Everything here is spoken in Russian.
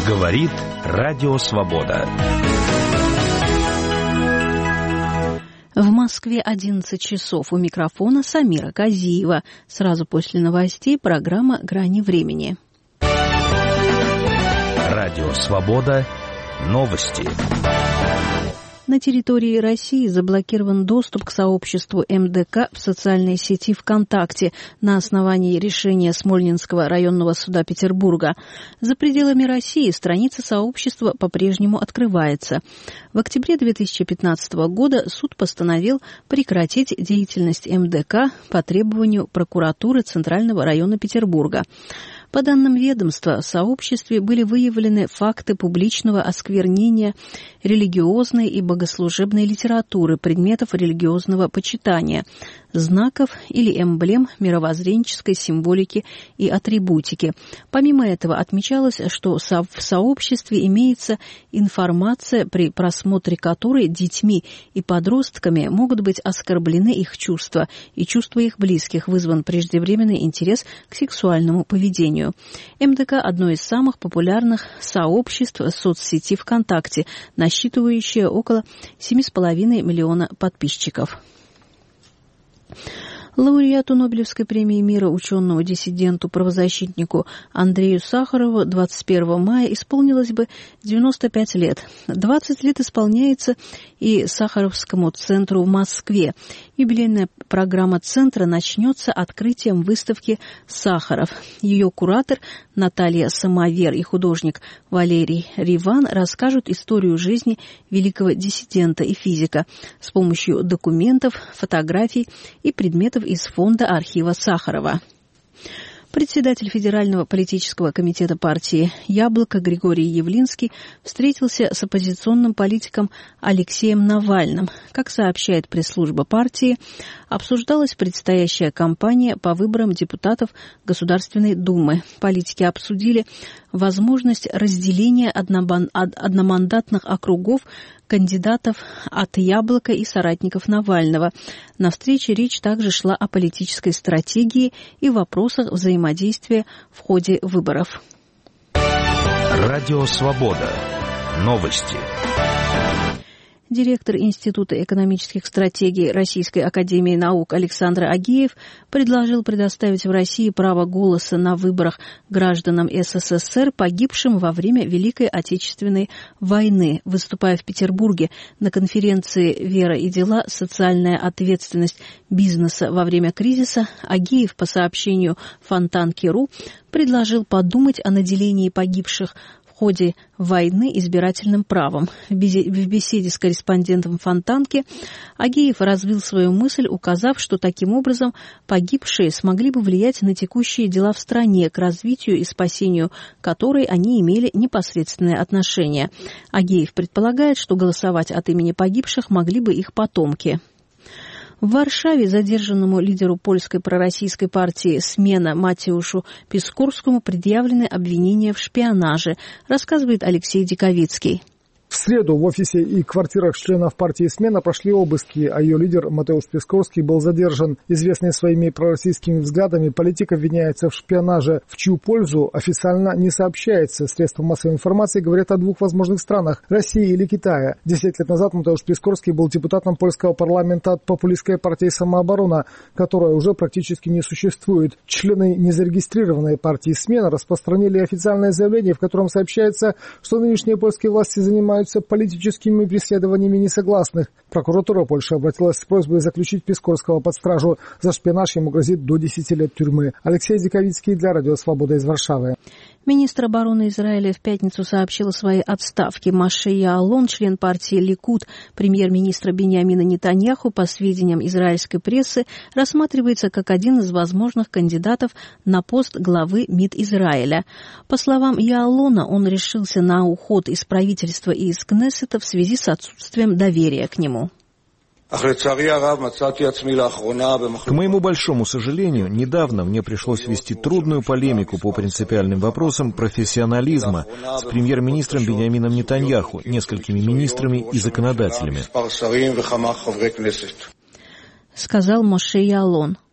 Говорит Радио Свобода. В Москве 11 часов. У микрофона Самира Казиева. Сразу после новостей программа «Грани времени». Радио Свобода. Новости. На территории России заблокирован доступ к сообществу МДК в социальной сети ВКонтакте на основании решения Смольнинского районного суда Петербурга. За пределами России страница сообщества по-прежнему открывается. В октябре 2015 года суд постановил прекратить деятельность МДК по требованию прокуратуры Центрального района Петербурга. По данным ведомства, в сообществе были выявлены факты публичного осквернения религиозной и богослужебной литературы, предметов религиозного почитания, знаков или эмблем мировоззренческой символики и атрибутики. Помимо этого отмечалось, что в сообществе имеется информация, при просмотре которой детьми и подростками могут быть оскорблены их чувства и чувства их близких, вызван преждевременный интерес к сексуальному поведению. МДК – одно из самых популярных сообществ соцсети ВКонтакте, насчитывающее около 7,5 миллиона подписчиков. Лауреату Нобелевской премии мира, ученому-диссиденту, правозащитнику Андрею Сахарову 21 мая исполнилось бы 95 лет. 20 лет исполняется и Сахаровскому центру в Москве. Юбилейная программа центра начнется открытием выставки «Сахаров». Ее куратор Наталья Самовер и художник Валерий Риван расскажут историю жизни великого диссидента и физика с помощью документов, фотографий и предметов из фонда архива Сахарова. Председатель Федерального политического комитета партии «Яблоко» Григорий Явлинский встретился с оппозиционным политиком Алексеем Навальным. Как сообщает пресс-служба партии, обсуждалась предстоящая кампания по выборам депутатов Государственной Думы. Политики обсудили возможность разделения одномандатных округов кандидатов от «Яблока» и соратников Навального. На встрече речь также шла о политической стратегии и вопросах взаимодействия в ходе выборов. Радио Свобода. Новости. Директор Института экономических стратегий Российской академии наук Александр Агеев предложил предоставить в России право голоса на выборах гражданам СССР, погибшим во время Великой Отечественной войны. Выступая в Петербурге на конференции «Вера и дела. Социальная ответственность бизнеса во время кризиса», Агеев, по сообщению Фонтанки.ру, предложил подумать о наделении погибших в ходе войны избирательным правом. В беседе с корреспондентом Фонтанки Агеев развил свою мысль, указав, что таким образом погибшие смогли бы влиять на текущие дела в стране, к развитию и спасению которой они имели непосредственное отношение. Агеев предполагает, что голосовать от имени погибших могли бы их потомки. В Варшаве задержанному лидеру польской пророссийской партии «Смена» Матеушу Пискорскому предъявлены обвинения в шпионаже, рассказывает Алексей Диковицкий. В среду в офисе и квартирах членов партии «Смена» прошли обыски, а ее лидер Матеуш Пискорский был задержан. Известный своими пророссийскими взглядами, политик обвиняется в шпионаже, в чью пользу официально не сообщается. Средства массовой информации говорят о двух возможных странах – России или Китая. 10 лет назад Матеуш Пискорский был депутатом польского парламента от популистской партии «Самооборона», которая уже практически не существует. Члены незарегистрированной партии «Смена» распространили официальное заявление, в котором сообщается, что нынешние польские власти занимаются политическими преследованиями несогласных. Прокуратура Польши обратилась с просьбой заключить Пискорского под стражу. За шпионаж ему грозит до 10 лет тюрьмы. Алексей Диковицкий для Радио Свобода из Варшавы. Министр обороны Израиля в пятницу сообщил о своей отставке. Моше Яалон, член партии Ликуд премьер-министра Биньямина Нетаньяху, по сведениям израильской прессы, рассматривается как один из возможных кандидатов на пост главы МИД Израиля. По словам Яалона, он решился на уход из правительства и из Кнессета в связи с отсутствием доверия к нему. К моему большому сожалению, недавно мне пришлось вести трудную полемику по принципиальным вопросам профессионализма с премьер-министром Биньямином Нетаньяху, несколькими министрами и законодателями. Сказал Моше Яалон.